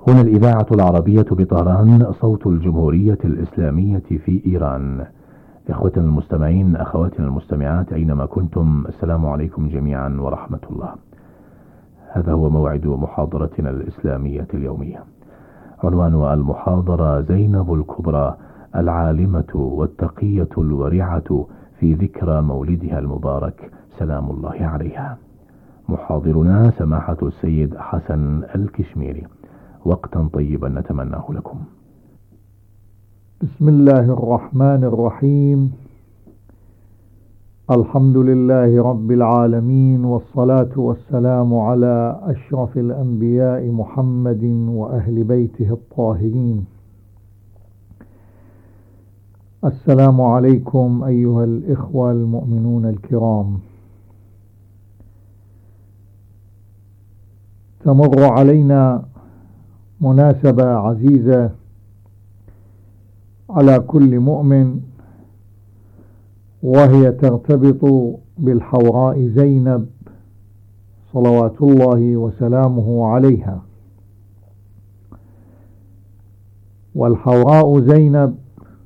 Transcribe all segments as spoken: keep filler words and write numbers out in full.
هنا الإذاعة العربية بطهران، صوت الجمهورية الإسلامية في إيران. إخوتنا المستمعين، أخواتنا المستمعات، أينما كنتم، السلام عليكم جميعا ورحمة الله. هذا هو موعد محاضرتنا الإسلامية اليومية. عنوان المحاضرة: زينب الكبرى العالمة والتقية الورعة في ذكرى مولدها المبارك سلام الله عليها. محاضرنا سماحة السيد حسن الكشميري. وقتا طيبا نتمناه لكم. بسم الله الرحمن الرحيم. الحمد لله رب العالمين، والصلاة والسلام على أشرف الأنبياء محمد وأهل بيته الطاهرين. السلام عليكم أيها الإخوة المؤمنون الكرام. تمر علينا مناسبة عزيزة على كل مؤمن، وهي ترتبط بالحوراء زينب صلوات الله وسلامه عليها. والحوراء زينب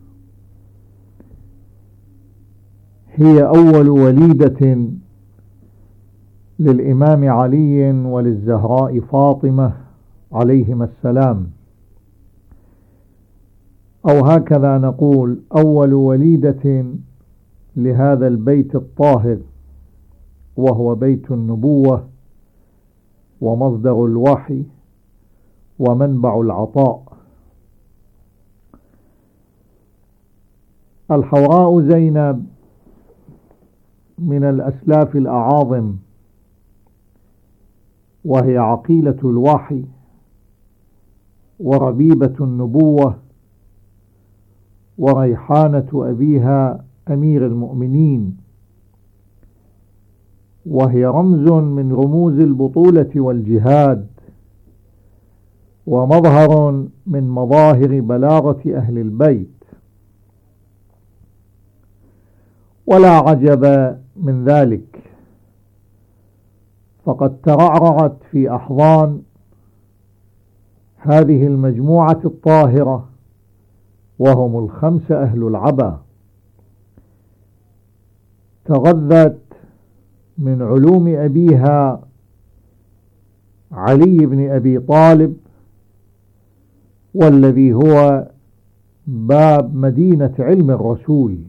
هي أول وليدة للإمام علي وللزهراء فاطمة عليهما السلام، أو هكذا نقول أول وليدة لهذا البيت الطاهر، وهو بيت النبوة ومصدر الوحي ومنبع العطاء. الحوراء زينب من الأسلاف الأعاظم، وهي عقيلة الوحي وربيبة النبوة وريحانة أبيها أمير المؤمنين، وهي رمز من رموز البطولة والجهاد، ومظهر من مظاهر بلاغة أهل البيت. ولا عجب من ذلك، فقد ترعرعت في أحضان هذه المجموعة الطاهرة، وهم الخمسة أهل العبا. تغذت من علوم أبيها علي بن أبي طالب، والذي هو باب مدينة علم الرسول،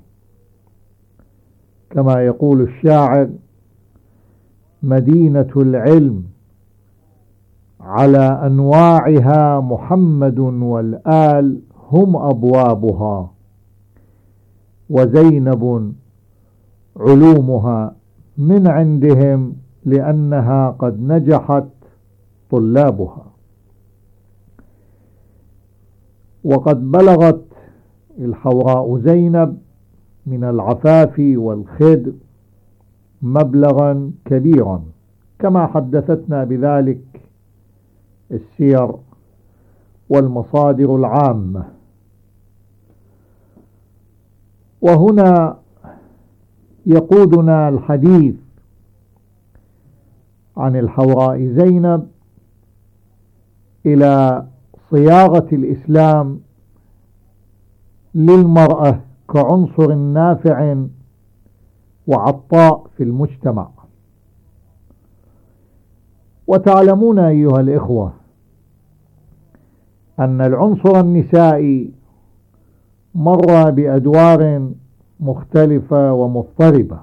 كما يقول الشاعر: مدينة العلم على أنواعها محمد والآل هم أبوابها، وزينب علومها من عندهم لأنها قد نجحت طلابها. وقد بلغت الحوراء زينب من العفاف والخدر مبلغا كبيرا، كما حدثتنا بذلك السير والمصادر العامة. وهنا يقودنا الحديث عن الحوراء زينب إلى صياغة الإسلام للمرأة كعنصر نافع وعطاء في المجتمع. وتعلمون أيها الإخوة أن العنصر النسائي مر بأدوار مختلفة ومضطربة.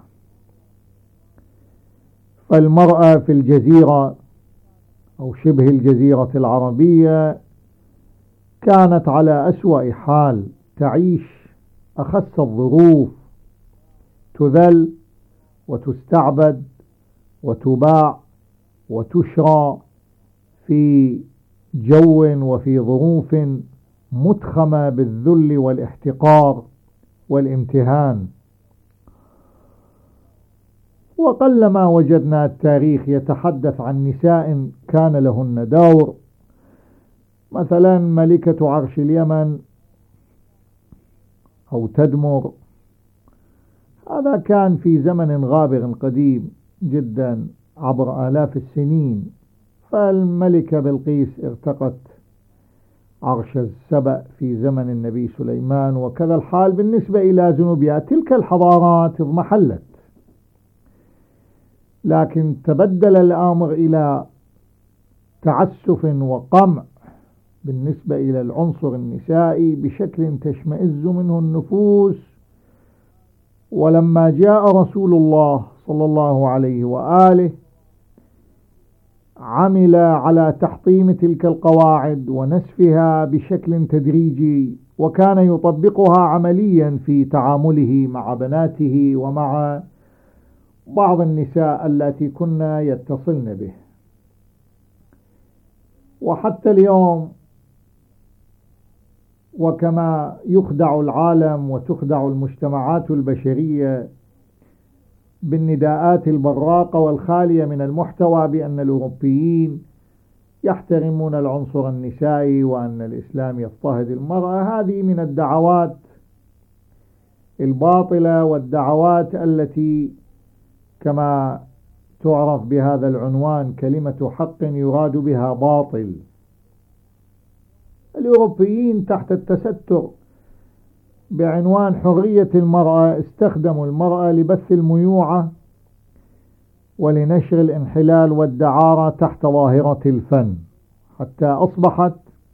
فالمرأة في الجزيرة أو شبه الجزيرة العربية كانت على أسوأ حال، تعيش أخس الظروف، تذل وتستعبد وتباع وتشرى في جو وفي ظروف متخمة بالذل والاحتقار والامتهان. وقلما وجدنا التاريخ يتحدث عن نساء كان لهن دور. مثلا ملكة عرش اليمن أو تدمر، هذا كان في زمن غابر قديم جدا عبر آلاف السنين. فالملكة بلقيس ارتقت عرش السبأ في زمن النبي سليمان، وكذا الحال بالنسبة إلى زنوبيا. تلك الحضارات اضمحلت، لكن تبدل الأمر إلى تعسف وقمع بالنسبة إلى العنصر النسائي بشكل تشمئز منه النفوس. ولما جاء رسول الله صلى الله عليه وآله عمل على تحطيم تلك القواعد ونسفها بشكل تدريجي، وكان يطبقها عمليا في تعامله مع بناته ومع بعض النساء التي كنا يتصلن به. وحتى اليوم وكما يخدع العالم وتخدع المجتمعات البشرية بالنداءات البراقة والخالية من المحتوى بأن الأوروبيين يحترمون العنصر النسائي وأن الإسلام يضطهد المرأة، هذه من الدعوات الباطلة والدعوات التي كما تعرف بهذا العنوان كلمة حق يراد بها باطل. الأوروبيين تحت التستر بعنوان حرية المرأة استخدموا المرأة لبث الميوعة ولنشر الانحلال والدعارة تحت ظاهرة الفن، حتى أصبحت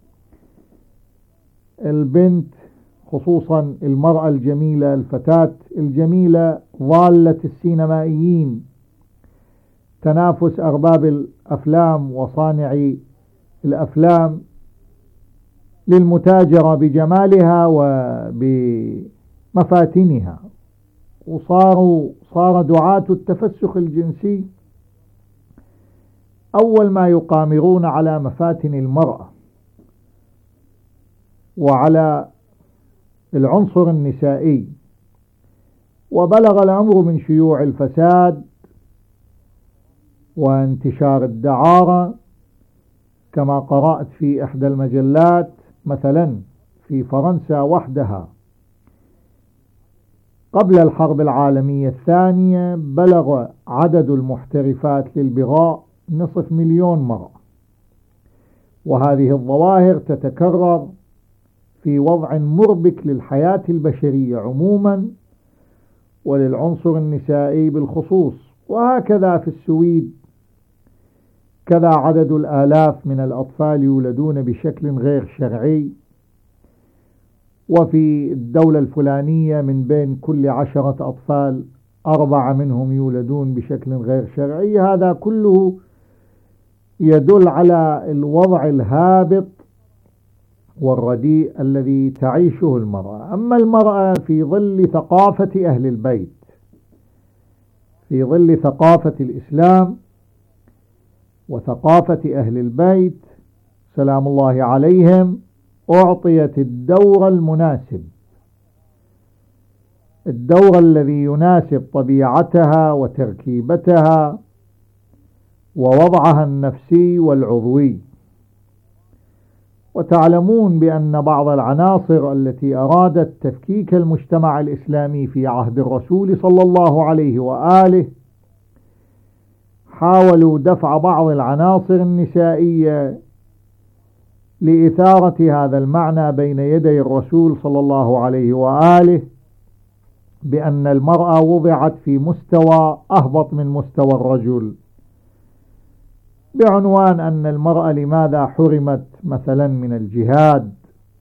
البنت خصوصا المرأة الجميلة الفتاة الجميلة ضالة السينمائيين، تنافس أرباب الأفلام وصانعي الأفلام للمتاجرة بجمالها وبمفاتنها، وصاروا صار دعاة التفسخ الجنسي أول ما يقامرون على مفاتن المرأة وعلى العنصر النسائي. وبلغ الأمر من شيوع الفساد وانتشار الدعارة، كما قرأت في إحدى المجلات مثلا في فرنسا وحدها قبل الحرب العالمية الثانية بلغ عدد المحترفات للبغاء نصف مليون مرة. وهذه الظواهر تتكرر في وضع مربك للحياة البشرية عموما وللعنصر النسائي بالخصوص. وهكذا في السويد كذا عدد الآلاف من الأطفال يولدون بشكل غير شرعي، وفي الدولة الفلانية من بين كل عشرة أطفال أربعة منهم يولدون بشكل غير شرعي. هذا كله يدل على الوضع الهابط والرديء الذي تعيشه المرأة. أما المرأة في ظل ثقافة أهل البيت، في ظل ثقافة الإسلام وثقافة أهل البيت سلام الله عليهم، أعطيت الدور المناسب، الدور الذي يناسب طبيعتها وتركيبتها ووضعها النفسي والعضوي. وتعلمون بأن بعض العناصر التي أرادت تفكيك المجتمع الإسلامي في عهد الرسول صلى الله عليه وآله حاولوا دفع بعض العناصر النسائية لإثارة هذا المعنى بين يدي الرسول صلى الله عليه وآله بأن المرأة وضعت في مستوى أهبط من مستوى الرجل، بعنوان أن المرأة لماذا حرمت مثلا من الجهاد.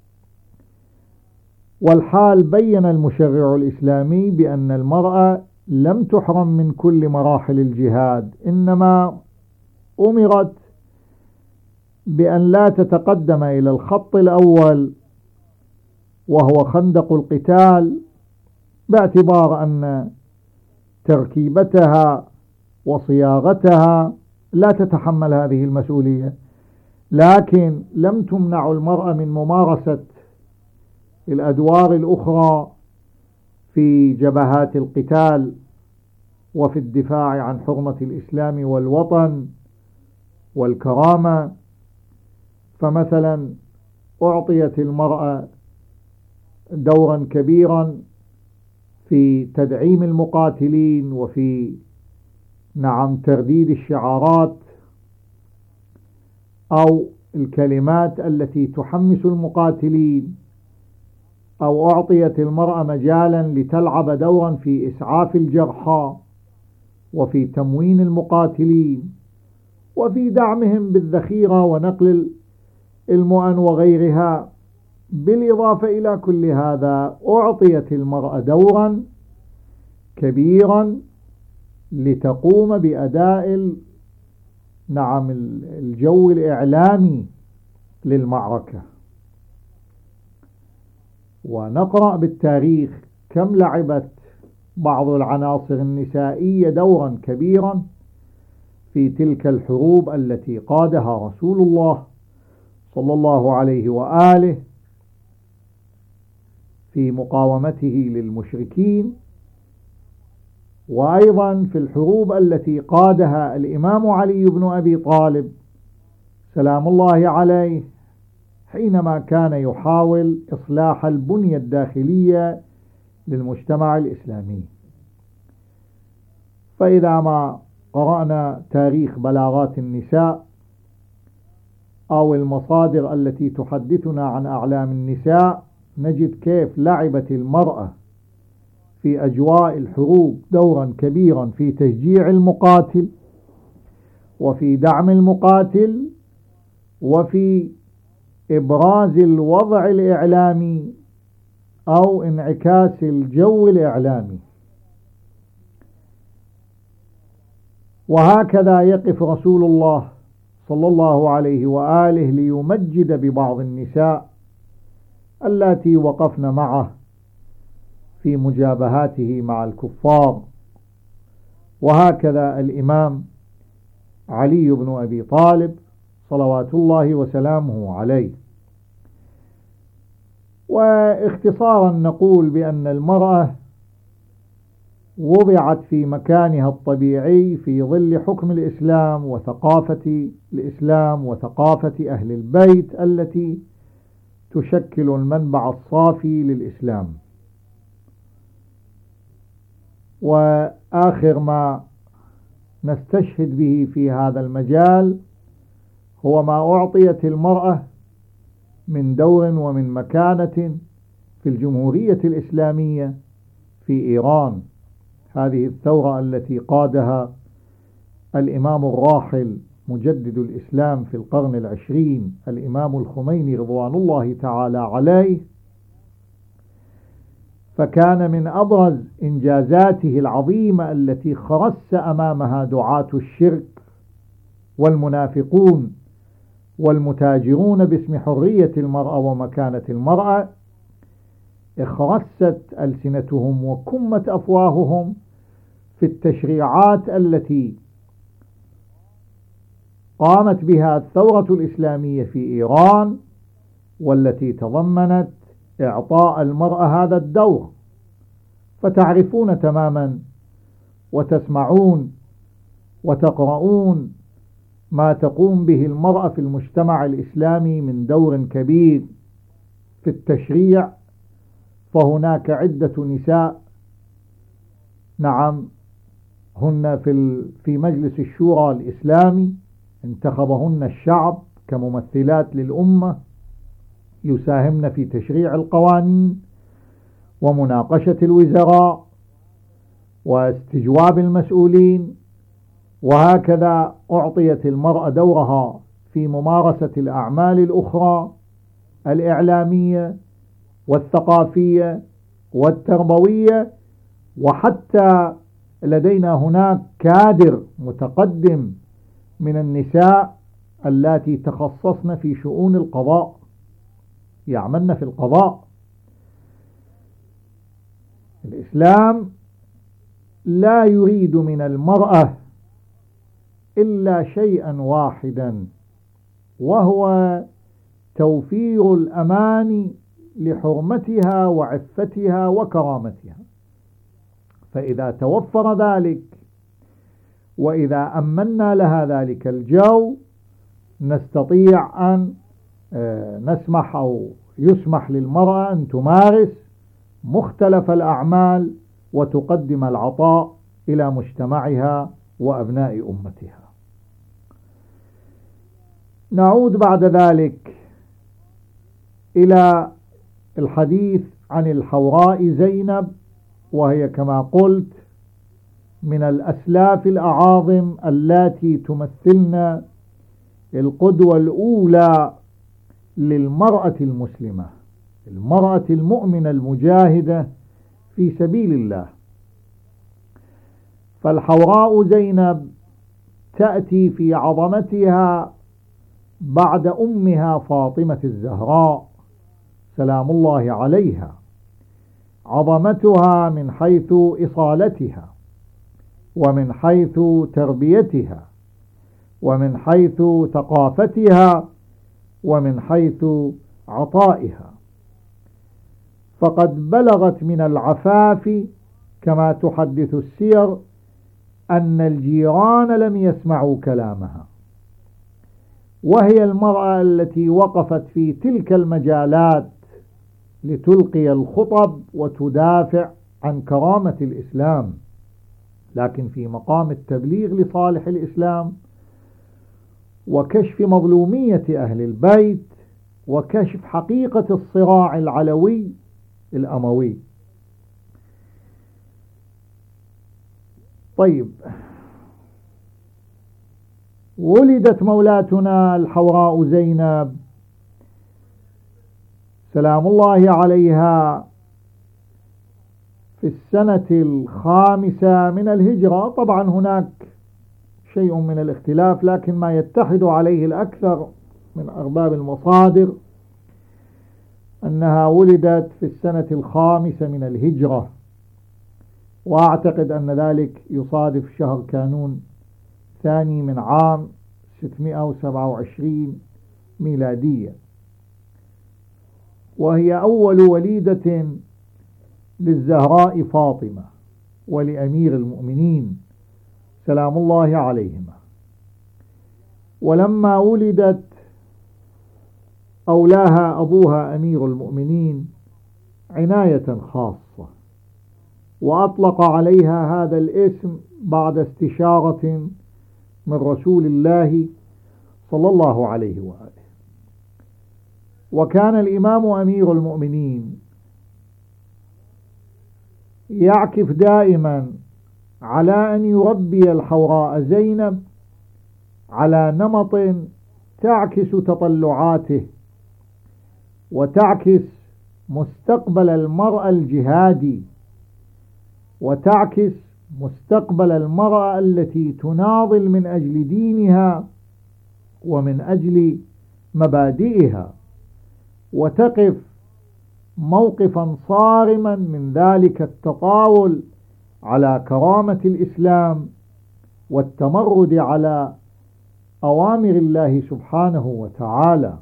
والحال بين المشرع الإسلامي بأن المرأة لم تحرم من كل مراحل الجهاد، إنما أمرت بأن لا تتقدم إلى الخط الأول وهو خندق القتال، باعتبار أن تركيبتها وصياغتها لا تتحمل هذه المسؤولية. لكن لم تمنع المرأة من ممارسة الأدوار الأخرى في جبهات القتال وفي الدفاع عن حرمة الإسلام والوطن والكرامة. فمثلا أعطيت المرأة دورا كبيرا في تدعيم المقاتلين وفي نعم ترديد الشعارات أو الكلمات التي تحمس المقاتلين، أو أعطيت المرأة مجالا لتلعب دورا في إسعاف الجرحى وفي تموين المقاتلين وفي دعمهم بالذخيرة ونقل المؤن وغيرها. بالإضافة إلى كل هذا أعطيت المرأة دورا كبيرا لتقوم بأداء نعم الجو الإعلامي للمعركة. ونقرأ بالتاريخ كم لعبت بعض العناصر النسائية دورا كبيرا في تلك الحروب التي قادها رسول الله صلى الله عليه وآله في مقاومته للمشركين، وأيضا في الحروب التي قادها الإمام علي بن أبي طالب سلام الله عليه حينما كان يحاول إصلاح البنية الداخلية للمجتمع الإسلامي. فإذا ما قرأنا تاريخ بلاغات النساء أو المصادر التي تحدثنا عن أعلام النساء، نجد كيف لعبت المرأة في أجواء الحروب دورا كبيرا في تشجيع المقاتل وفي دعم المقاتل وفي إبراز الوضع الإعلامي أو انعكاس الجو الإعلامي. وهكذا يقف رسول الله صلى الله عليه وآله ليمجد ببعض النساء التي وقفن معه في مجابهاته مع الكفار. وهكذا الإمام علي بن أبي طالب صلوات الله وسلامه عليه. واختصارا نقول بأن المرأة وضعت في مكانها الطبيعي في ظل حكم الإسلام وثقافة الإسلام وثقافة أهل البيت التي تشكل المنبع الصافي للإسلام. وآخر ما نستشهد به في هذا المجال هو ما أعطيت المرأة من دور ومن مكانة في الجمهورية الإسلامية في إيران، هذه الثورة التي قادها الإمام الراحل مجدد الإسلام في القرن العشرين الإمام الخميني رضوان الله تعالى عليه. فكان من أبرز إنجازاته العظيمة التي خرس أمامها دعاة الشرك والمنافقون والمتاجرون باسم حرية المرأة ومكانة المرأة، اخرست ألسنتهم وكمت أفواههم في التشريعات التي قامت بها الثورة الإسلامية في إيران، والتي تضمنت إعطاء المرأة هذا الدور. فتعرفون تماما وتسمعون وتقرؤون ما تقوم به المرأة في المجتمع الإسلامي من دور كبير في التشريع. فهناك عدة نساء نعم هن في في مجلس الشورى الإسلامي انتخبهن الشعب كممثلات للأمة، يساهمن في تشريع القوانين ومناقشة الوزراء واستجواب المسؤولين. وهكذا أعطيت المرأة دورها في ممارسة الأعمال الأخرى الإعلامية والثقافية والتربوية. وحتى لدينا هناك كادر متقدم من النساء اللاتي تخصصن في شؤون القضاء، يعملن في القضاء. الإسلام لا يريد من المرأة إلا شيئا واحدا، وهو توفير الأمان لحرمتها وعفتها وكرامتها. فإذا توفر ذلك وإذا أمنا لها ذلك الجو، نستطيع أن نسمح أو يسمح للمرأة أن تمارس مختلف الأعمال وتقدم العطاء إلى مجتمعها وأبناء أمتها. نعود بعد ذلك إلى الحديث عن الحوراء زينب، وهي كما قلت من الأسلاف الأعاظم اللاتي تمثلن القدوة الأولى للمرأة المسلمة، المرأة المؤمنة المجاهدة في سبيل الله. فالحوراء زينب تأتي في عظمتها بعد أمها فاطمة الزهراء سلام الله عليها، عظمتها من حيث إصالتها، ومن حيث تربيتها، ومن حيث ثقافتها، ومن حيث عطائها. فقد بلغت من العفاف كما تحدث السير أن الجيران لم يسمعوا كلامها، وهي المرأة التي وقفت في تلك المجالات لتلقي الخطب وتدافع عن كرامة الإسلام، لكن في مقام التبليغ لصالح الإسلام وكشف مظلومية أهل البيت وكشف حقيقة الصراع العلوي الأموي. طيب، ولدت مولاتنا الحوراء زينب سلام الله عليها في السنة الخامسة من الهجرة. طبعا هناك شيء من الاختلاف، لكن ما يتحد عليه الأكثر من أرباب المصادر أنها ولدت في السنة الخامسة من الهجرة، وأعتقد أن ذلك يصادف شهر كانون ثاني من عام ستمائة وسبعة وعشرين ميلادية، وهي أول وليدة للزهراء فاطمة ولأمير المؤمنين سلام الله عليهما. ولما ولدت أولاها أبوها أمير المؤمنين عناية خاصة، وأطلق عليها هذا الاسم بعد استشارة من رسول الله صلى الله عليه وآله. وكان الإمام أمير المؤمنين يعكف دائما على أن يربي الحوراء زينب على نمط تعكس تطلعاته وتعكس مستقبل المرأة الجهادي، وتعكس مستقبل المرأة التي تناضل من أجل دينها ومن أجل مبادئها، وتقف موقفا صارما من ذلك التطاول على كرامة الإسلام والتمرد على أوامر الله سبحانه وتعالى.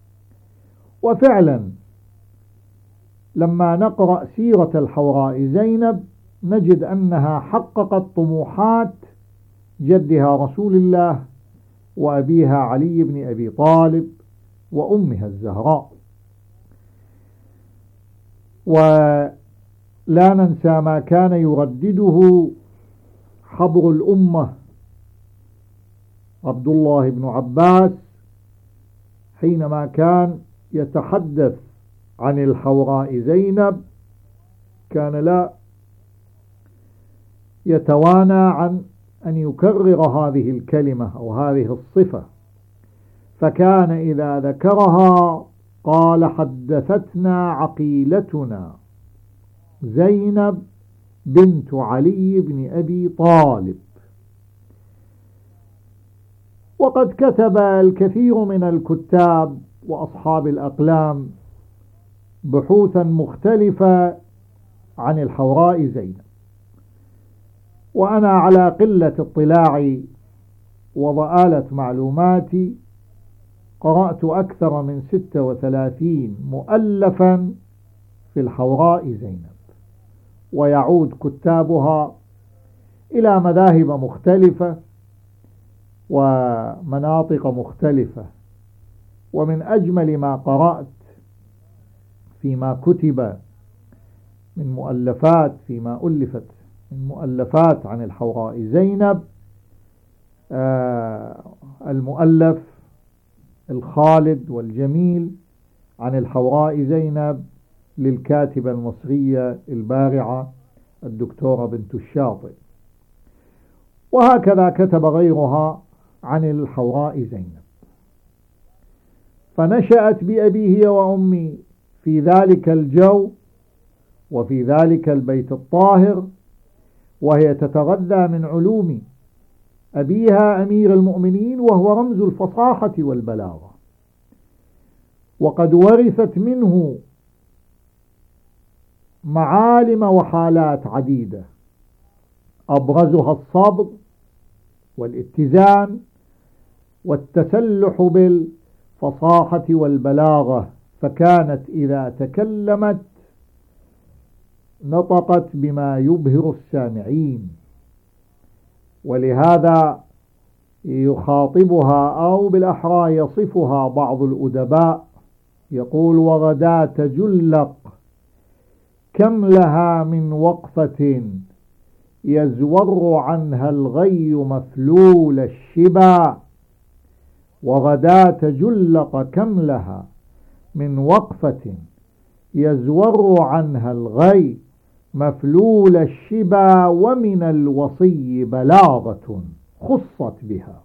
وفعلا لما نقرأ سيرة الحوراء زينب نجد أنها حققت طموحات جدها رسول الله وأبيها علي بن أبي طالب وأمها الزهراء. ولا ننسى ما كان يردده حبر الأمة عبد الله بن عباس حينما كان يتحدث عن الحوراء زينب، كان لا يتوانى عن أن يكرر هذه الكلمة أو هذه الصفة، فكان إذا ذكرها قال: حدثتنا عقيلتنا زينب بنت علي بن أبي طالب. وقد كتب الكثير من الكتاب وأصحاب الأقلام بحوثا مختلفة عن الحوراء زينب، وأنا على قلة اطلاعي وضآلة معلوماتي قرأت أكثر من ستة وثلاثين مؤلفا في الحوراء زينب، ويعود كتابها إلى مذاهب مختلفة ومناطق مختلفة. ومن أجمل ما قرأت فيما كتب من مؤلفات فيما ألفت من مؤلفات عن الحوراء زينب آه المؤلف الخالد والجميل عن الحوراء زينب للكاتبة المصرية البارعة الدكتورة بنت الشاطئ، وهكذا كتب غيرها عن الحوراء زينب. فنشأت بأبيه وأمي في ذلك الجو وفي ذلك البيت الطاهر، وهي تتغذى من علوم أبيها أمير المؤمنين وهو رمز الفصاحة والبلاغة، وقد ورثت منه معالم وحالات عديدة أبرزها الصبر والاتزان والتسلح بالفصاحة والبلاغة، فكانت إذا تكلمت نطقت بما يبهر السامعين. ولهذا يخاطبها أو بالأحرى يصفها بعض الأدباء يقول: وغداة جلق كم لها من وقفة يزور عنها الغي مفلول الشبا. وغداة جلق كم لها من وقفة يزور عنها الغي مفلول الشبا، ومن الوصي بلاغة خصت بها،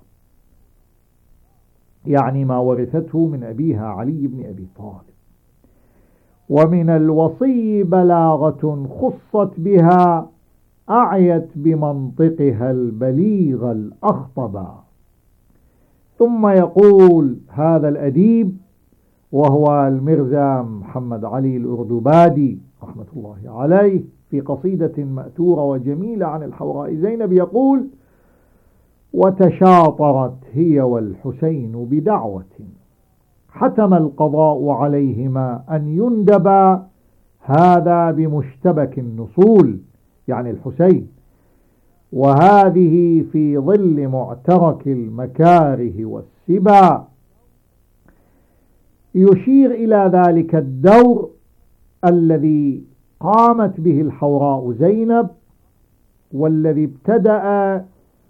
يعني ما ورثته من أبيها علي بن أبي طالب. ومن الوصي بلاغة خصت بها، أعيت بمنطقها البليغ الأخطبا. ثم يقول هذا الأديب وهو المرزا محمد علي الأردبادي رحمة الله عليه في قصيدة مأثورة وجميلة عن الحوراء زينب، يقول: وتشاطرت هي والحسين بدعوة حتم القضاء عليهما أن يندبا، هذا بمشتبك النصول، يعني الحسين، وهذه في ظل معترك المكاره والسبا. يشير إلى ذلك الدور الذي قامت به الحوراء زينب، والذي ابتدأ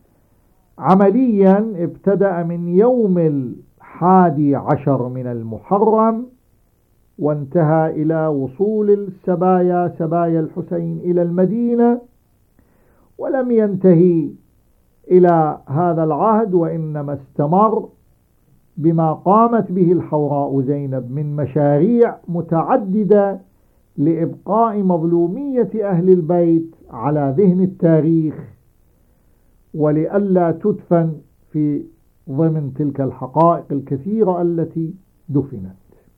عمليا ابتدأ من يوم الحادي عشر من المحرم، وانتهى إلى وصول السبايا سبايا الحسين إلى المدينة، ولم ينتهي إلى هذا العهد، وإنما استمر بما قامت به الحوراء زينب من مشاريع متعددة لإبقاء مظلومية أهل البيت على ذهن التاريخ، ولئلا تدفن في ضمن تلك الحقائق الكثيرة التي دفنت.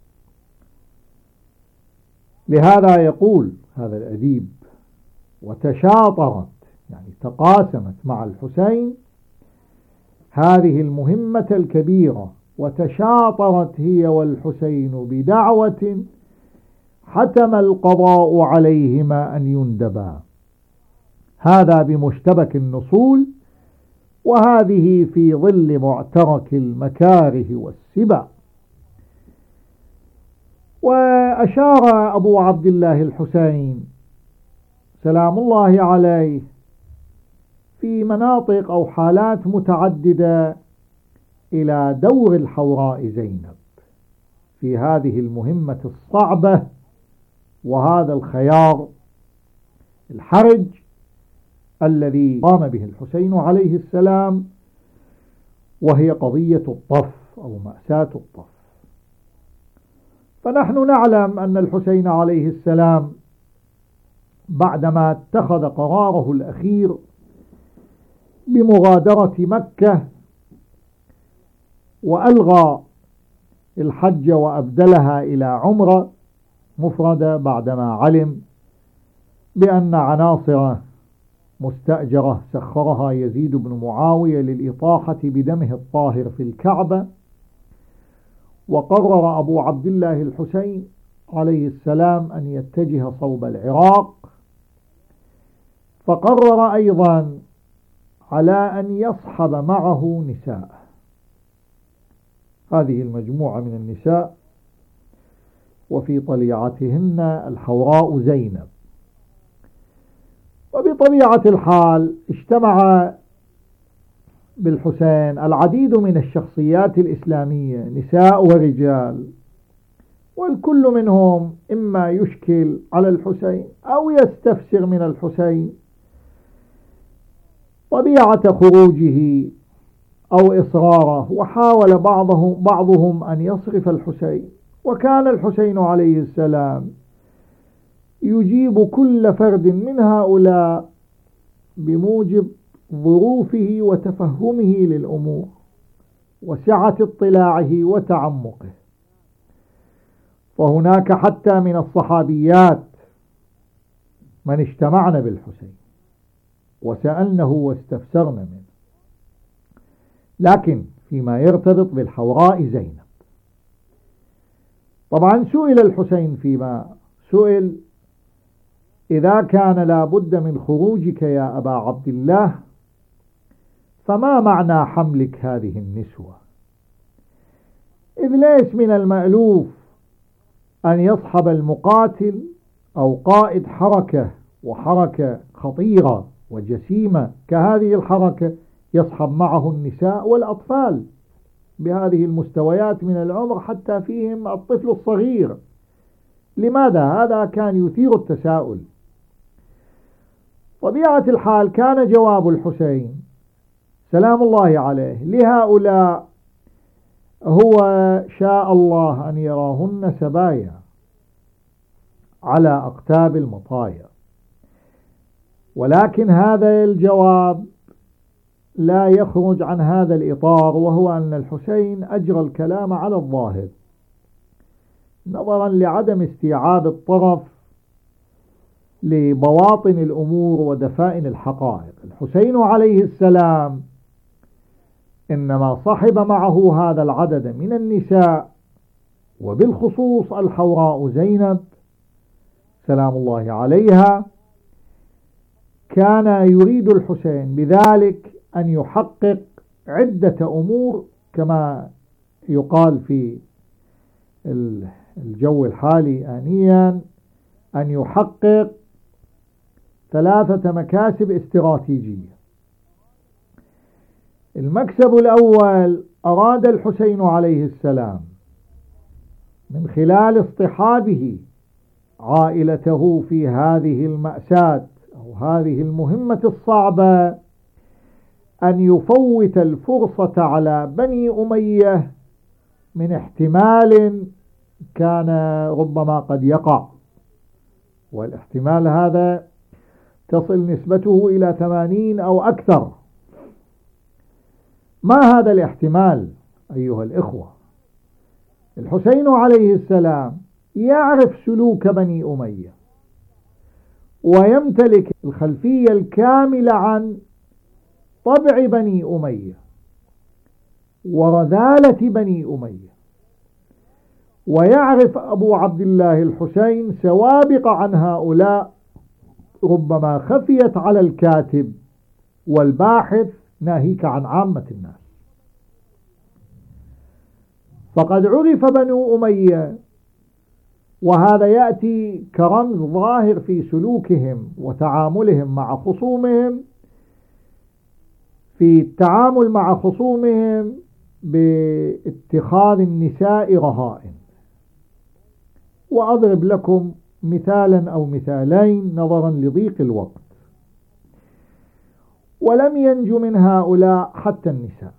لهذا يقول هذا الأديب: وتشاطرت، يعني تقاسمت مع الحسين هذه المهمة الكبيرة، وتشاطرت هي والحسين بدعوة حتم القضاء عليهما أن يندبا، هذا بمشتبك النصول، وهذه في ظل معترك المكاره والسبا. وأشار أبو عبد الله الحسين سلام الله عليه في مناطق أو حالات متعددة إلى دور الحوراء زينب في هذه المهمة الصعبة وهذا الخيار الحرج الذي قام به الحسين عليه السلام، وهي قضية الطف أو مأساة الطف. فنحن نعلم أن الحسين عليه السلام بعدما اتخذ قراره الأخير بمغادرة مكة وألغى الحج وأبدلها إلى عمرة مفردة، بعدما علم بأن عناصر مستأجرة سخرها يزيد بن معاوية للإطاحة بدمه الطاهر في الكعبة، وقرر أبو عبد الله الحسين عليه السلام أن يتجه صوب العراق، فقرر أيضا على أن يصحب معه نساء. هذه المجموعة من النساء وفي طليعتهن الحوراء زينب. وبطبيعة الحال اجتمع بالحسين العديد من الشخصيات الإسلامية نساء ورجال، والكل منهم إما يشكل على الحسين أو يستفسر من الحسين طبيعة خروجه أو إصراره، وحاول بعضهم, بعضهم أن يصرف الحسين، وكان الحسين عليه السلام يجيب كل فرد من هؤلاء بموجب ظروفه وتفهمه للأمور وسعة اطلاعه وتعمقه. وهناك حتى من الصحابيات من اجتمعن بالحسين وسألنه واستفسرن منه. لكن فيما يرتبط بالحوراء زينب، طبعا سئل الحسين فيما سئل: إذا كان لا بد من خروجك يا أبا عبد الله فما معنى حملك هذه النسوة؟ إذ ليس من المألوف أن يصحب المقاتل أو قائد حركة وحركة خطيرة وجسيمة كهذه الحركة يصحب معه النساء والأطفال بهذه المستويات من العمر، حتى فيهم الطفل الصغير. لماذا؟ هذا كان يثير التساؤل. طبيعة الحال كان جواب الحسين سلام الله عليه لهؤلاء هو: شاء الله أن يراهن سبايا على أقتاب المطايا. ولكن هذا الجواب لا يخرج عن هذا الإطار، وهو أن الحسين أجرى الكلام على الظاهر نظرا لعدم استيعاب الطرف لبواطن الأمور ودفائن الحقائق. الحسين عليه السلام إنما صحب معه هذا العدد من النساء، وبالخصوص الحوراء زينب سلام الله عليها. كان يريد الحسين بذلك أن يحقق عدة أمور، كما يقال في الجو الحالي آنيا، أن يحقق ثلاثة مكاسب استراتيجية. المكسب الأول: أراد الحسين عليه السلام من خلال اصطحابه عائلته في هذه المأساة أو هذه المهمة الصعبة أن يفوت الفرصة على بني أمية من احتمال كان ربما قد يقع، والاحتمال هذا تصل نسبته إلى ثمانين أو أكثر. ما هذا الاحتمال أيها الإخوة؟ الحسين عليه السلام يعرف سلوك بني أمية ويمتلك الخلفية الكاملة عن طبع بني أمية ورذالة بني أمية، ويعرف أبو عبد الله الحسين سوابق عن هؤلاء ربما خفيت على الكاتب والباحث ناهيك عن عامة الناس. فقد عرف بنو أمية، وهذا يأتي كرمز ظاهر في سلوكهم وتعاملهم مع خصومهم، في التعامل مع خصومهم باتخاذ النساء رهائن. وأضرب لكم مثالا أو مثالين نظرا لضيق الوقت. ولم ينجو من هؤلاء حتى النساء،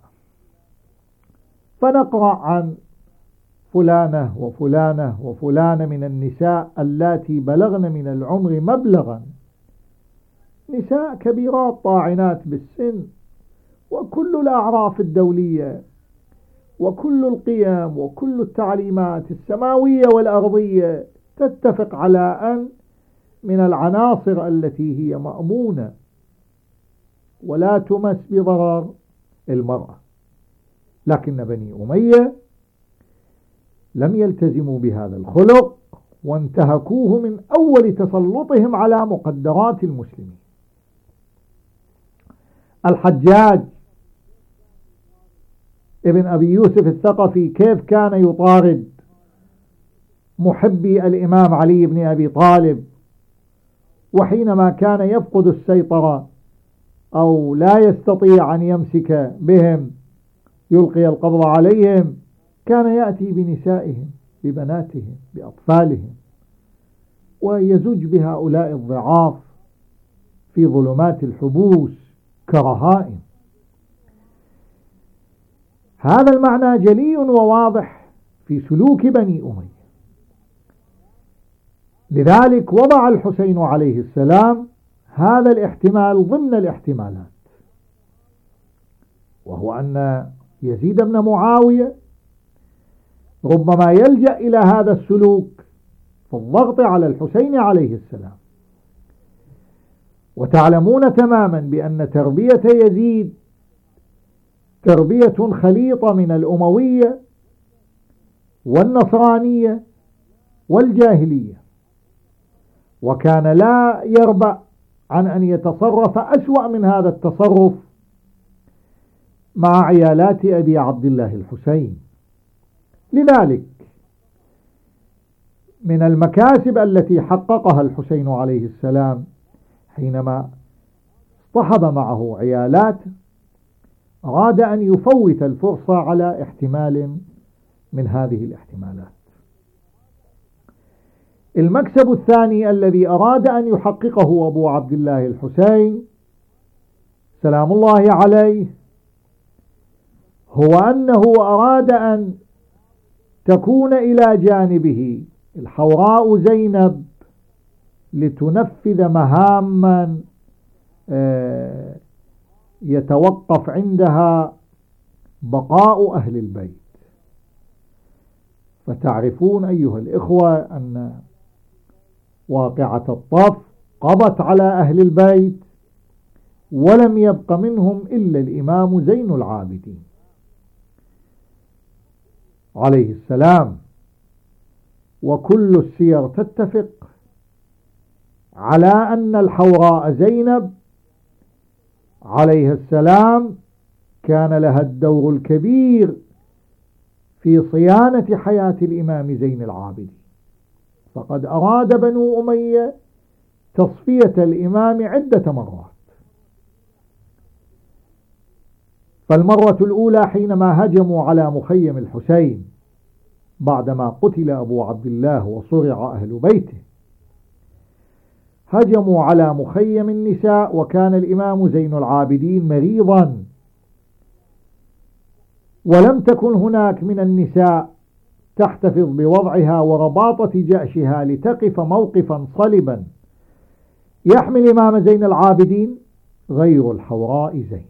فنقرأ عن فلانة وفلانة وفلانة من النساء اللاتي بلغن من العمر مبلغا، نساء كبيرات طاعنات بالسن، وكل الأعراف الدولية وكل القيم وكل التعليمات السماوية والأرضية تتفق على أن من العناصر التي هي مأمونة ولا تمس بضرر المرأة. لكن بني أمية لم يلتزموا بهذا الخلق وانتهكوه من أول تسلطهم على مقدرات المسلمين. الحجاج ابن أبي يوسف الثقفي كيف كان يطارد محبي الإمام علي بن أبي طالب، وحينما كان يفقد السيطرة أو لا يستطيع أن يمسك بهم يلقي القبض عليهم، كان يأتي بنسائهم، ببناتهم، بأطفالهم، ويزج بهؤلاء الضعاف في ظلمات الحبوس كرهائن. هذا المعنى جلي وواضح في سلوك بني أمية. لذلك وضع الحسين عليه السلام هذا الاحتمال ضمن الاحتمالات، وهو أن يزيد بن معاوية ربما يلجأ إلى هذا السلوك في الضغط على الحسين عليه السلام. وتعلمون تماما بأن تربية يزيد تربية خليطة من الأموية والنصرانية والجاهلية، وكان لا يربأ عن أن يتصرف أسوأ من هذا التصرف مع عيالات أبي عبد الله الحسين. لذلك من المكاسب التي حققها الحسين عليه السلام حينما اصطحب معه عيالات، أراد أن يفوت الفرصة على احتمال من هذه الاحتمالات. المكسب الثاني الذي أراد أن يحققه أبو عبد الله الحسين سلام الله عليه هو أنه أراد أن تكون إلى جانبه الحوراء زينب لتنفذ مهاما يتوقف عندها بقاء أهل البيت. فتعرفون أيها الإخوة أن واقعة الطف قضت على أهل البيت ولم يبق منهم إلا الإمام زين العابدين عليه السلام. وكل السير تتفق على أن الحوراء زينب عليه السلام كان لها الدور الكبير في صيانة حياة الإمام زين العابدين، فقد أراد بنو أمية تصفية الإمام عدة مرات. فالمرة الأولى حينما هجموا على مخيم الحسين بعدما قتل أبو عبد الله وصرع أهل بيته، هجموا على مخيم النساء، وكان الإمام زين العابدين مريضا، ولم تكن هناك من النساء تحتفظ بوضعها ورباطة جأشها لتقف موقفا صلبا يحمي الإمام زين العابدين غير الحوراء زينب،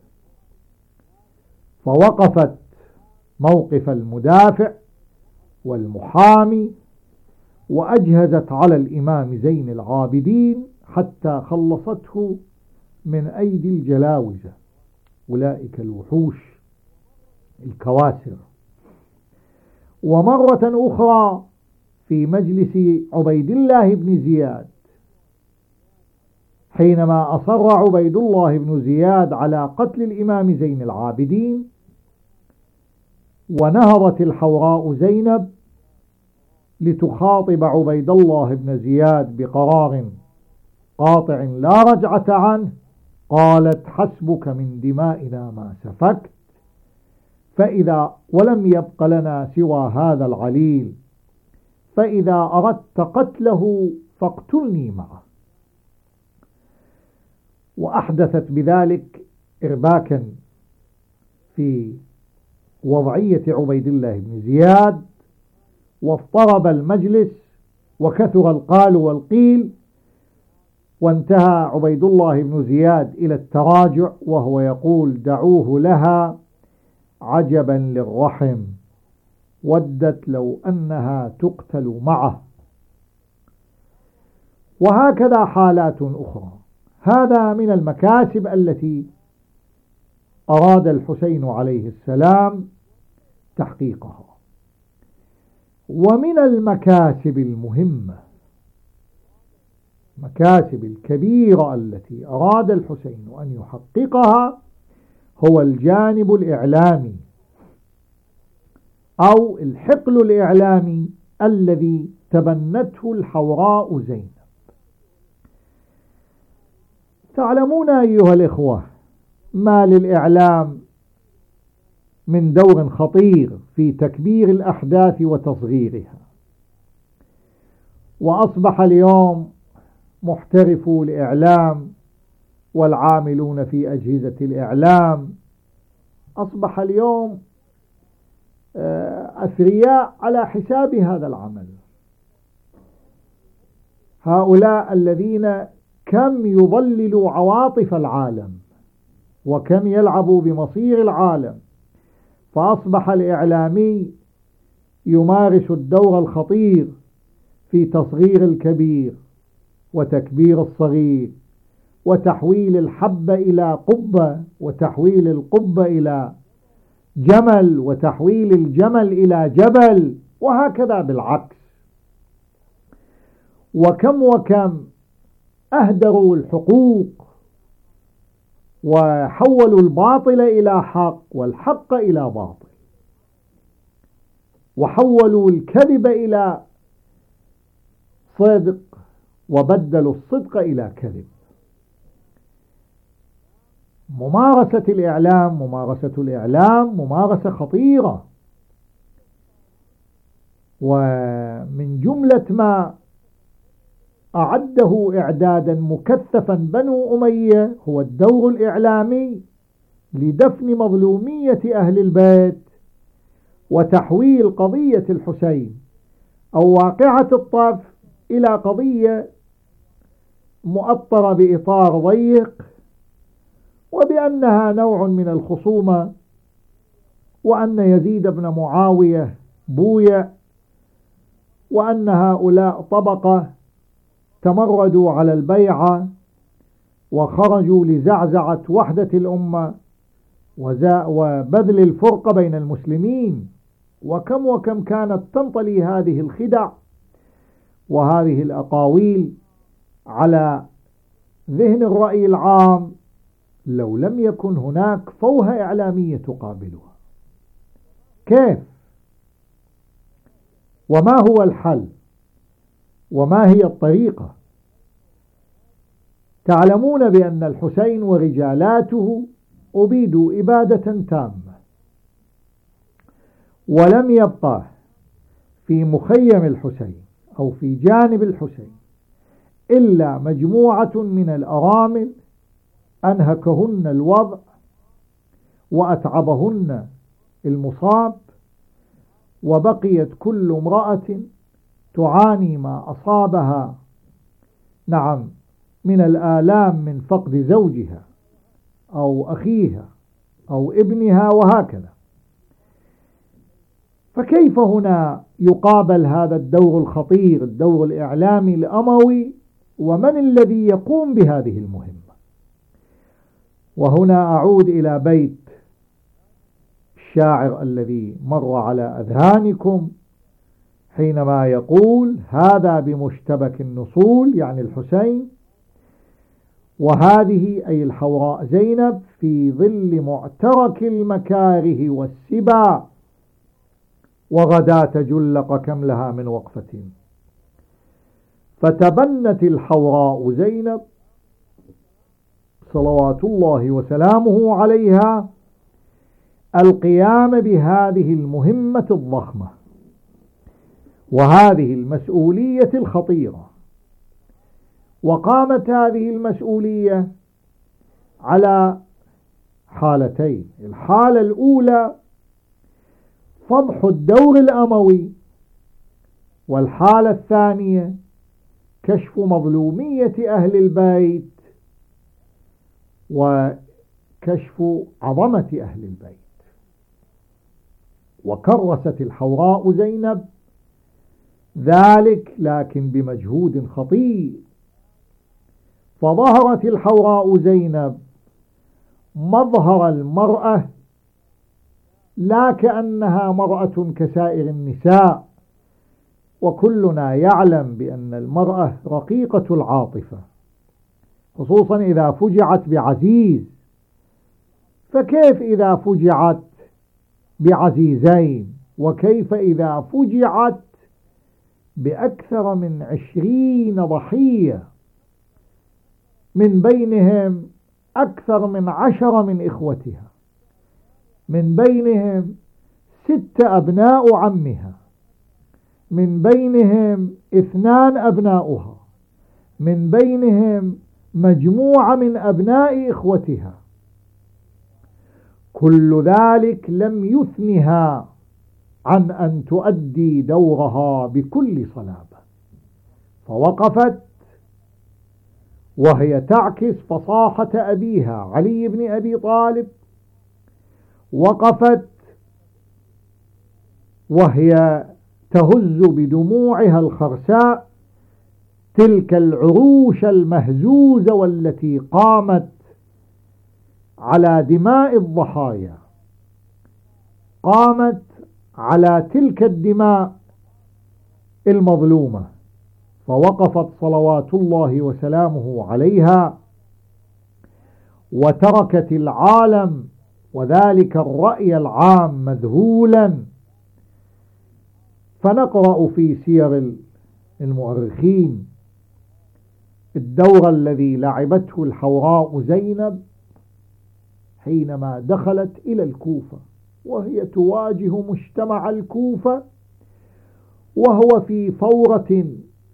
فوقفت موقف المدافع والمحامي وأجهزت على الإمام زين العابدين حتى خلصته من أيدي الجلاوزة أولئك الوحوش الكواسر. ومرة أخرى في مجلس عبيد الله بن زياد حينما أصر عبيد الله بن زياد على قتل الإمام زين العابدين، ونهضت الحوراء زينب لتخاطب عبيد الله بن زياد بقرار قاطع لا رجعة عنه، قالت: حسبك من دمائنا ما سفكت، فإذا ولم يبق لنا سوى هذا العليل، فإذا أردت قتله فاقتلني معه. وأحدثت بذلك إرباكا في وضعية عبيد الله بن زياد، واضطرب المجلس وكثر القال والقيل، وانتهى عبيد الله بن زياد إلى التراجع وهو يقول: دعوه لها، عجبا للرحم، ودت لو أنها تقتل معه. وهكذا حالات أخرى. هذا من المكاسب التي أراد الحسين عليه السلام تحقيقها. ومن المكاسب المهمة، مكاسب الكبيرة التي أراد الحسين أن يحققها، هو الجانب الإعلامي أو الحقل الإعلامي الذي تبنته الحوراء زينب. تعلمون أيها الإخوة ما للإعلام من دور خطير في تكبير الأحداث وتصغيرها. وأصبح اليوم محترفو الإعلام والعاملون في أجهزة الإعلام أصبح اليوم أثرياء على حساب هذا العمل. هؤلاء الذين كم يضللوا عواطف العالم وكم يلعبوا بمصير العالم، فأصبح الإعلامي يمارس الدور الخطير في تصغير الكبير وتكبير الصغير وتحويل الحبة إلى قبة وتحويل القبة إلى جمل وتحويل الجمل إلى جبل، وهكذا بالعكس. وكم وكم أهدروا الحقوق وحولوا الباطل إلى حق والحق إلى باطل، وحولوا الكذب إلى صدق وبدلوا الصدق إلى كذب. ممارسة الإعلام ممارسة الإعلام ممارسة خطيرة، ومن جملة ما أعده إعدادا مكثفا بنو أمية هو الدور الإعلامي لدفن مظلومية أهل البيت وتحويل قضية الحسين أو واقعة الطف إلى قضية مؤطرة بإطار ضيق، وبأنها نوع من الخصومة، وأن يزيد بن معاوية بويع، وأن هؤلاء طبقة تمردوا على البيعة وخرجوا لزعزعة وحدة الأمة وبذل الفرقة بين المسلمين. وكم وكم كانت تنطلي هذه الخدع وهذه الأقاويل على ذهن الرأي العام لو لم يكن هناك فوهة إعلامية تقابلها. كيف؟ وما هو الحل؟ وما هي الطريقة؟ تعلمون بأن الحسين ورجالاته أبيدوا إبادة تامة، ولم يبقى في مخيم الحسين أو في جانب الحسين إلا مجموعة من الأرامل أنهكهن الوضع وأتعبهن المصاب، وبقيت كل امرأة تعاني ما أصابها نعم من الآلام من فقد زوجها أو أخيها أو ابنها وهكذا. فكيف هنا يقابل هذا الدور الخطير الدور الإعلامي الأموي، ومن الذي يقوم بهذه المهمة؟ وهنا أعود إلى بيت الشاعر الذي مر على أذهانكم حينما يقول: هذا بمشتبك النصول، يعني الحسين، وهذه أي الحوراء زينب في ظل معترك المكاره والسبا، وغدا تجلق كم لها من وقفة. فتبنت الحوراء زينب صلوات الله وسلامه عليها القيام بهذه المهمة الضخمة وهذه المسؤولية الخطيرة. وقامت هذه المسؤولية على حالتين: الحالة الأولى فضح الدور الأموي، والحالة الثانية كشف مظلومية أهل البيت وكشف عظمة أهل البيت. وكرست الحوراء زينب ذلك لكن بمجهود خطير، فظهرت الحوراء زينب مظهر المرأة لا كأنها مرأة كسائر النساء، وكلنا يعلم بأن المرأة رقيقة العاطفة، خصوصا إذا فجعت بعزيز. فكيف إذا فجعت بعزيزين؟ وكيف إذا فجعت بأكثر من عشرين ضحية؟ من بينهم أكثر من عشرة من إخوتها، من بينهم ستة أبناء عمها، من بينهم اثنان أبناؤها، من بينهم مجموعة من أبناء إخوتها. كل ذلك لم يثنها عن أن تؤدي دورها بكل صلابة، فوقفت وهي تعكس فصاحة أبيها علي بن أبي طالب، وقفت وهي تهز بدموعها الخرساء تلك العروش المهزوزة والتي قامت على دماء الضحايا، قامت على تلك الدماء المظلومة، فوقفت صلوات الله وسلامه عليها وتركت العالم وذلك الرأي العام مذهولا. فنقرأ في سير المؤرخين الدور الذي لعبته الحوراء زينب حينما دخلت إلى الكوفة وهي تواجه مجتمع الكوفة، وهو في فورة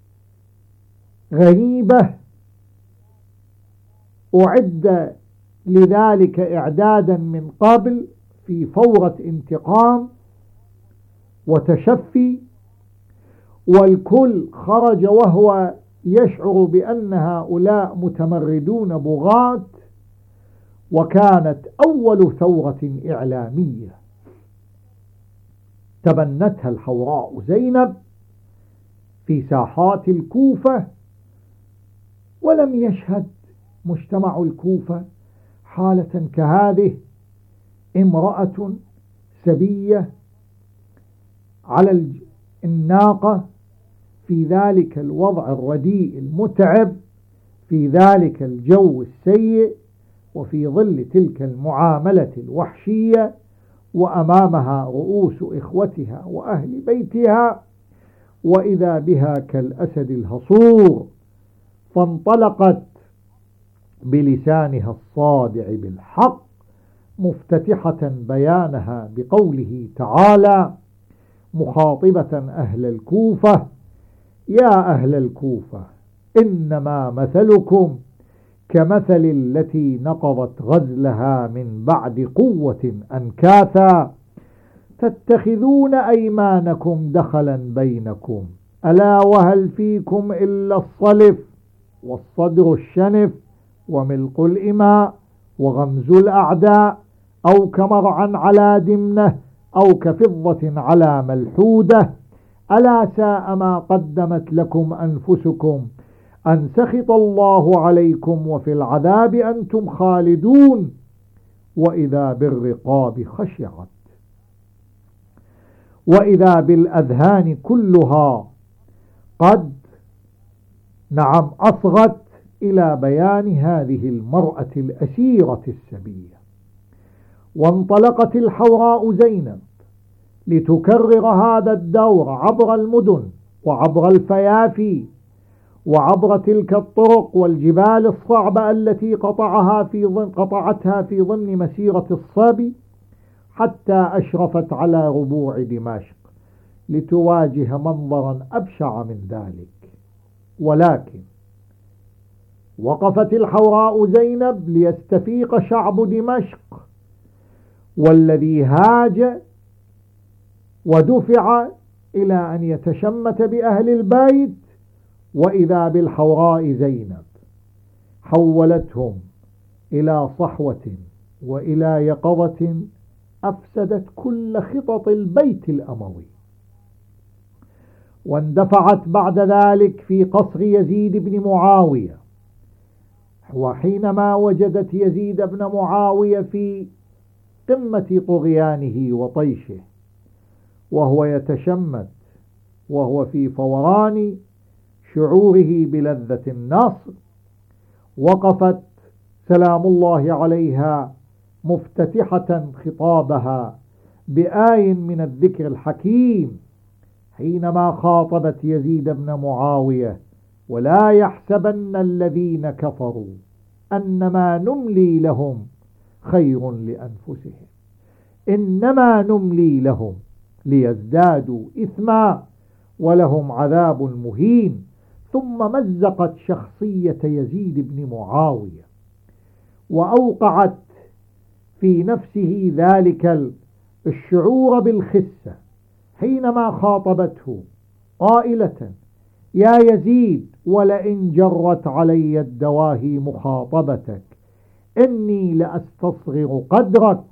غريبة أعد لذلك إعدادا من قبل، في فورة انتقام وتشفي، والكل خرج وهو يشعر بأن هؤلاء متمردون بغاة، وكانت أول ثورة إعلامية تبنتها الحوراء زينب في ساحات الكوفة. ولم يشهد مجتمع الكوفة حالة كهذه، امرأة سبية على الناقة في ذلك الوضع الرديء المتعب، في ذلك الجو السيء، وفي ظل تلك المعاملة الوحشية، وأمامها رؤوس إخوتها وأهل بيتها، وإذا بها كالأسد الهصور، فانطلقت بلسانها الصادع بالحق مفتتحة بيانها بقوله تعالى مخاطبة أهل الكوفة: يا أهل الكوفة إنما مثلكم كمثل التي نقضت غزلها من بعد قوة أنكاثا تتخذون أيمانكم دخلا بينكم، ألا وهل فيكم إلا الصلف والصدر الشنف وملق الإماء وغمز الأعداء، أو كمرعا على دمنه أو كفضة على ملحودة، ألا ساء ما قدمت لكم أنفسكم أن سخط الله عليكم وفي العذاب أنتم خالدون، وإذا بالرقاب خشعت، وإذا بالأذهان كلها قد نعم أصغت إلى بيان هذه المرأة الأسيرة السبية. وانطلقت الحوراء زينب لتكرر هذا الدور عبر المدن وعبر الفيافي وعبر تلك الطرق والجبال الصعبة التي قطعها في ضمن قطعتها في ضمن مسيرة الصبي، حتى أشرفت على ربوع دمشق لتواجه منظرا أبشع من ذلك. ولكن وقفت الحوراء زينب ليستفيق شعب دمشق، والذي هاج ودفع إلى أن يتشمت بأهل البيت، وإذا بالحوراء زينب حولتهم إلى صحوة وإلى يقظة أفسدت كل خطط البيت الأموي. واندفعت بعد ذلك في قصر يزيد بن معاوية، وحينما وجدت يزيد بن معاوية في قمة طغيانه وطيشه وهو يتشمت وهو في فوران شعوره بلذة النصر، وقفت سلام الله عليها مفتتحة خطابها بآي من الذكر الحكيم حينما خاطبت يزيد بن معاوية: ولا يحسبن الذين كفروا أنما نملي لهم خير لأنفسهم، إنما نملي لهم ليزدادوا إثما ولهم عذاب مهين. ثم مزقت شخصية يزيد بن معاوية وأوقعت في نفسه ذلك الشعور بالخسة حينما خاطبته قائلة: يا يزيد، ولئن جرت علي الدواهي مخاطبتك إني لأستصغر قدرك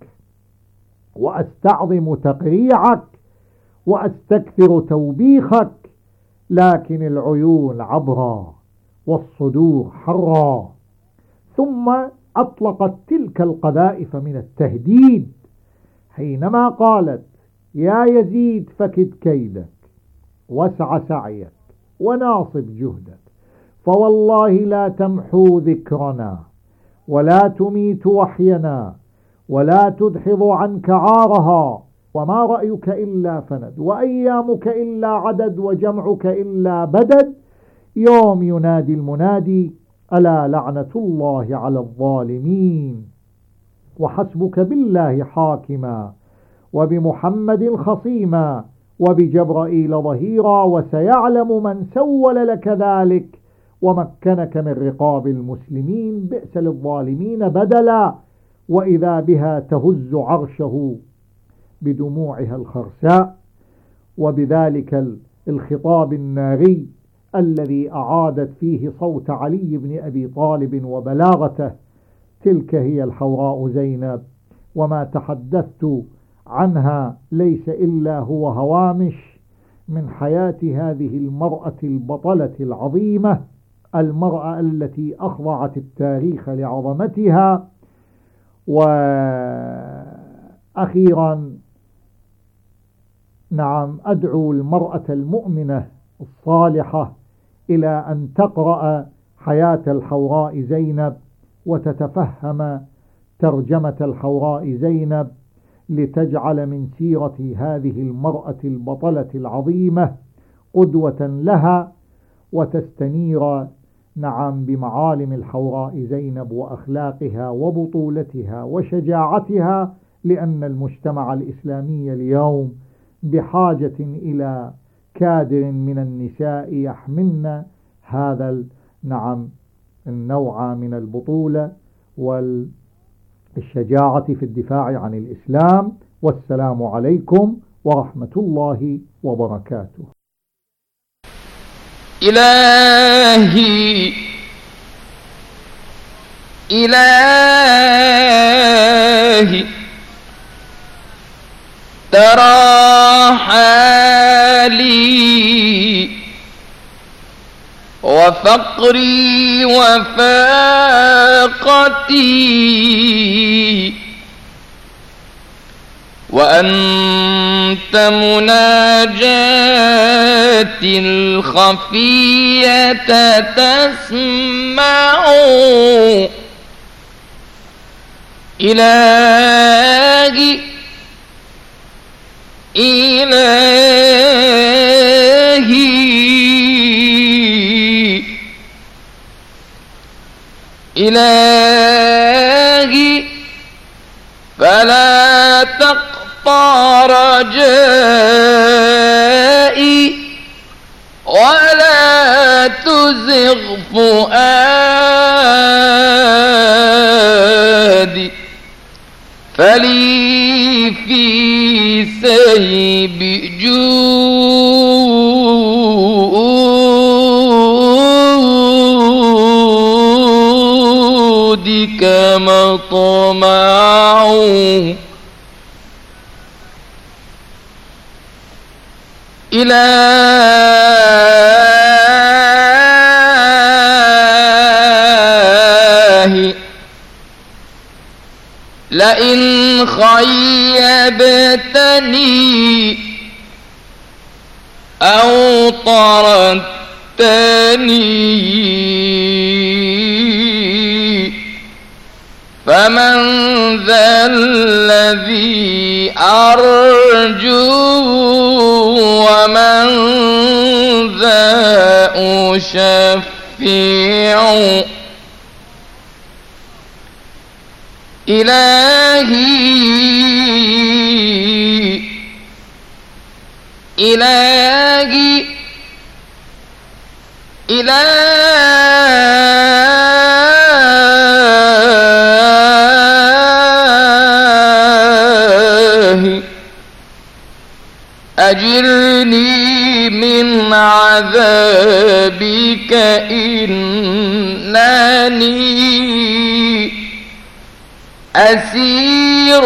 وأستعظم تقريعك وأستكثر توبيخك، لكن العيون عبرا والصدور حرا. ثم أطلقت تلك القذائف من التهديد حينما قالت: يا يزيد، فكد كيدك واسع سعيك وناصب جهدك، فوالله لا تمحو ذكرنا ولا تميت وحينا ولا تدحض عنك عارها، وما رأيك إلا فند، وأيامك إلا عدد، وجمعك إلا بدد. يوم ينادي المنادي: ألا لعنة الله على الظالمين، وحسبك بالله حاكما وبمحمد خصيما وبجبرائيل ظهيرا، وسيعلم من سول لك ذلك ومكنك من رقاب المسلمين، بئس للظالمين بدلا. وإذا بها تهز عرشه بدموعها الخرساء، وبذلك الخطاب الناري الذي أعادت فيه صوت علي بن أبي طالب وبلاغته: تلك هي الحوراء زينب، وما تحدثت عنها ليس إلا هو هوامش من حياة هذه المرأة البطلة العظيمة، المرأة التي أخضعت التاريخ لعظمتها. وأخيرا نعم أدعو المرأة المؤمنة الصالحة إلى أن تقرأ حياة الحوراء زينب وتتفهم ترجمة الحوراء زينب، لتجعل من سيرة هذه المرأة البطلة العظيمة قدوة لها، وتستنير نعم بمعالم الحوراء زينب وأخلاقها وبطولتها وشجاعتها، لأن المجتمع الإسلامي اليوم بحاجة إلى كادر من النساء يحملن هذا نعم النوع من البطولة والشجاعة في الدفاع عن الإسلام. والسلام عليكم ورحمة الله وبركاته. إلهي إلهي ترى حالي وفقري وفاقتي، وأنت مناجاتي الخفية تسمع. إلهي إلهي إلهي فلا تقطع رجائي ولا تزغ فؤادي، فلي في سيب جودك مطمع. إلهي لئن خيبتني أو طردتني فمن ذا الذي أرجو ومن ذا أشفع. إلهي إلهي إلهي أجرني من عذابك إنني أسير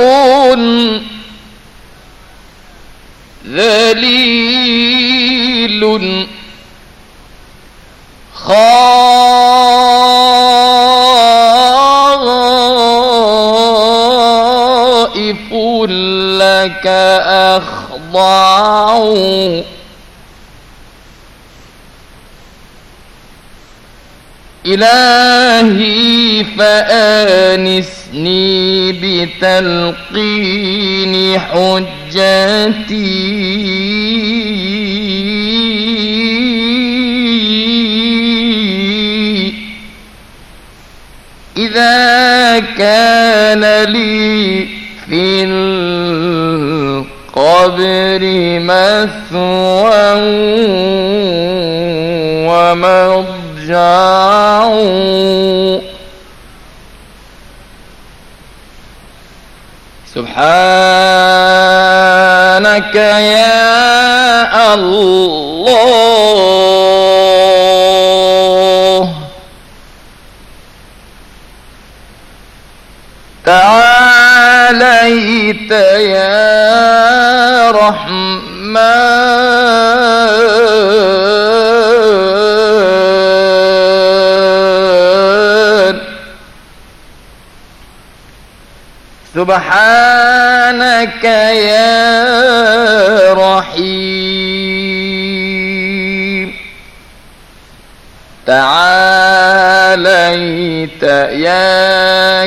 ذليل خائف لك أخضع إلهي فآنسني بتلقين حجتي إذا كان لي في القبر مثوى ومضجع سبحانك يا الله تعاليت يا رحمن سبحانك يا رحيم تعاليت يا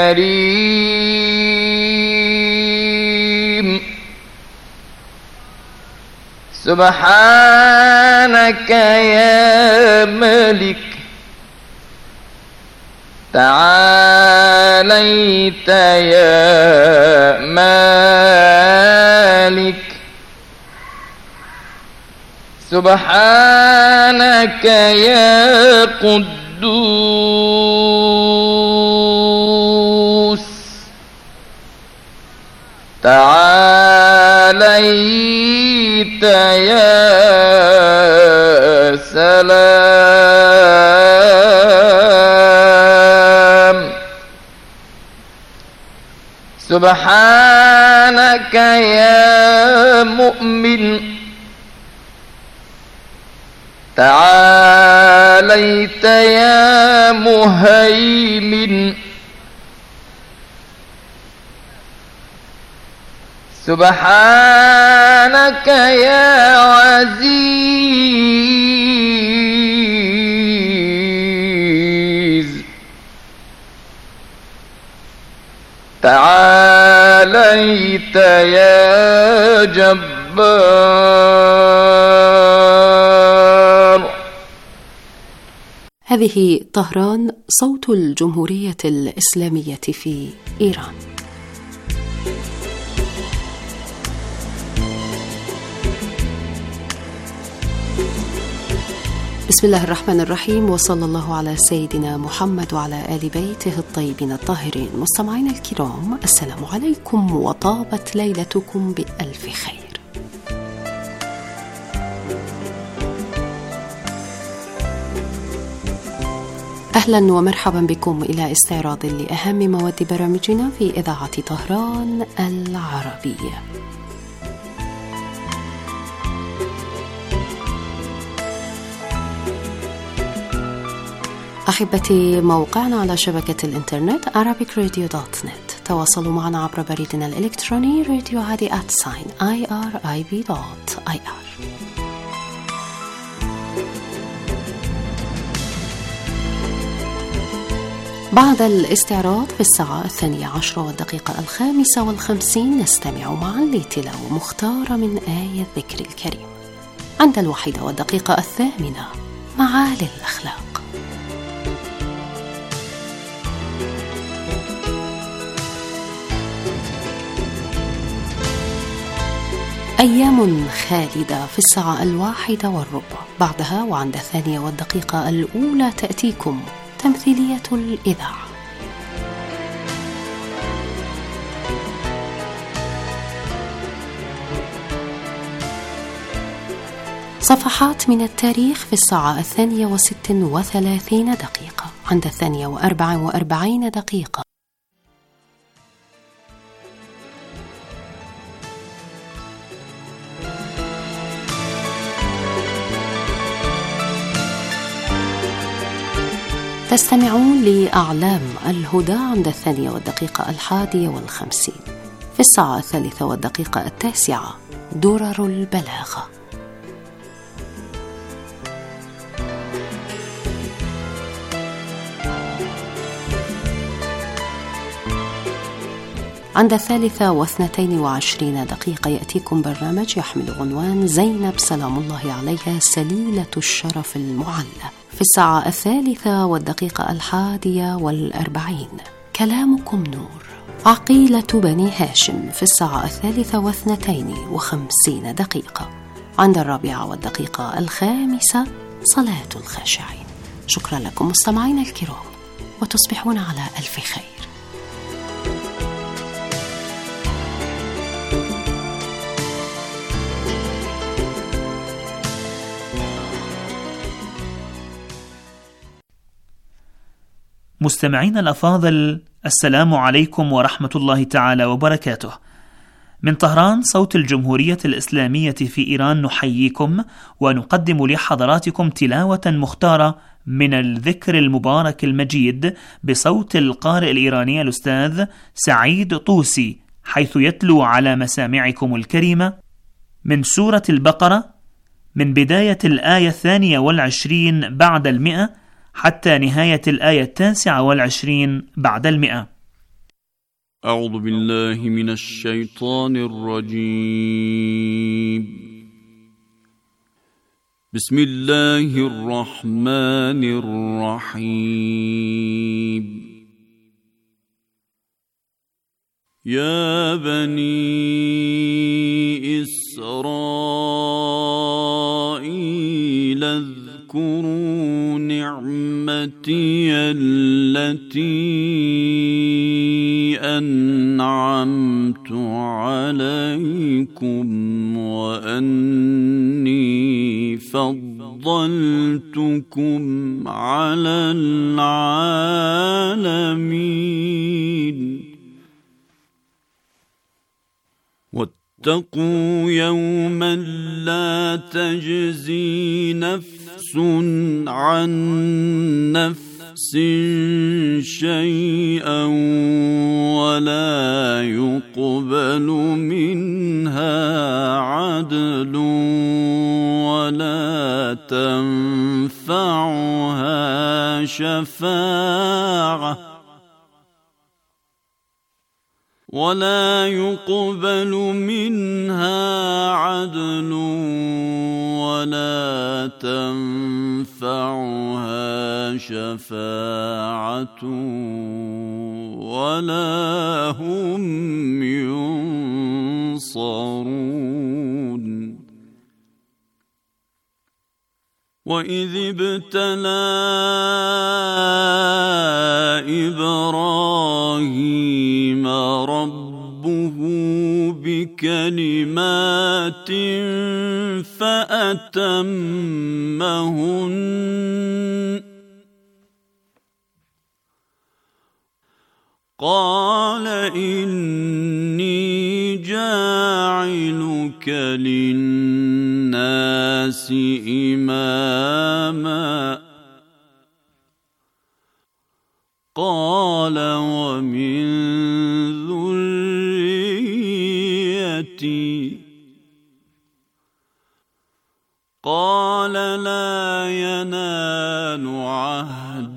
كريم سبحانك يا ملك تعاليت يا مالك سبحانك يا قدوس تعاليت يا سلام سبحانك يا مؤمن تعاليت يا مهيمن سبحانك يا عزيز تعاليت يا جبار. هذه طهران صوت الجمهورية الإسلامية في إيران. بسم الله الرحمن الرحيم، وصلى الله على سيدنا محمد وعلى آل بيته الطيبين الطاهرين. مستمعين الكرام، السلام عليكم وطابت ليلتكم بألف خير. أهلا ومرحبا بكم إلى استعراض لأهم مواد برامجنا في إذاعة طهران العربية. أحبتي، موقعنا على شبكة الإنترنت arabic radio dot net. تواصلوا معنا عبر بريدنا الإلكتروني راديو هادي آت ساين آي آر آي بي دوت آي آر. بعد الاستعراض في الساعة الثانية عشرة والدقيقة الخامسة والخمسين نستمع معا لتلاوة مختارة من آية الذكر الكريم. عند الواحدة والدقيقة الثامنة معالي الأخلاق. أيام خالدة في الساعة الواحدة والربع. بعدها وعند الثانية والدقيقة الأولى تأتيكم تمثيلية الإذاعة. صفحات من التاريخ في الساعة الثانية وست وثلاثين دقيقة. عند الثانية وأربع وأربعين دقيقة تستمعون لأعلام الهدى. عند الثانية والدقيقة الحادية والخمسين. في الساعة الثالثة والدقيقة التاسعة درر البلاغة. عند الثالثة واثنتين وعشرين دقيقة يأتيكم برنامج يحمل عنوان زينب سلام الله عليها سليلة الشرف المعلى. في الساعة الثالثة والدقيقة الحادية والأربعين كلامكم نور. عقيلة بني هاشم. في الساعة الثالثة واثنتين وخمسين دقيقة. عند الرابعة والدقيقة الخامسة صلاة الخاشعين. شكرا لكم مستمعين الكرام، وتصبحون على ألف خير. مستمعين الأفاضل، السلام عليكم ورحمة الله تعالى وبركاته. من طهران صوت الجمهورية الإسلامية في إيران نحييكم ونقدم لحضراتكم تلاوة مختارة من الذكر المبارك المجيد بصوت القارئ الإيراني الأستاذ سعيد طوسي، حيث يتلو على مسامعكم الكريمة من سورة البقرة من بداية الآية الثانية والعشرين بعد المئة حتى نهاية الآية التاسعة والعشرين بعد المئة. أعوذ بالله من الشيطان الرجيم. بسم الله الرحمن الرحيم. يا بني إسرائيل اذكروا نعمتي التي أنعمت عليكم وأني فضلتكم على العالمين. واتقوا يوما لا تجزي نفس عن نفس شيئا ولا يقبل منها عدل ولا تنفعها شفاعة ولا يقبل منها عدل ولا تنفعها شفاعة ولا هم ينصرون. وإذ ابتلى إبراهيم ربه بكلمات فأتمهن قال إني جاعلك للناس إماما قال ومن ذريتي قال لا ينال عهد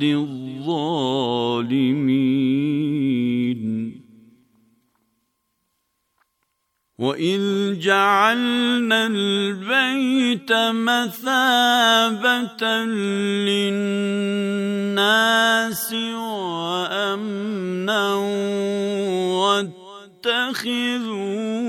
الظالمين. وإذ جعلنا البيت مثابة للناس وأمنا واتخذوا